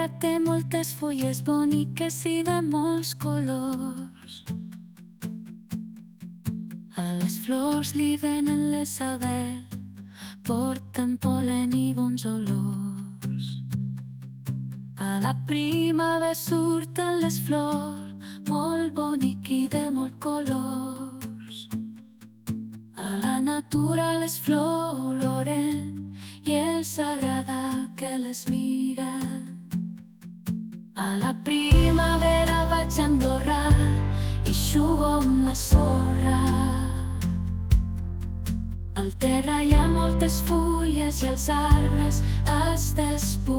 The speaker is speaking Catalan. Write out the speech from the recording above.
té moltes fulles boniques i de molts colors. A les flors li venen les abelles, porten pol·len i bons olors. A la primavera surten les flors, molt bonic i de molt colors. A la natura les flors oloren i els agrada que les miren. A la primavera vaig a Andorra i xugo amb la sorra. Al terra hi ha moltes fulles i els arbres es despullen.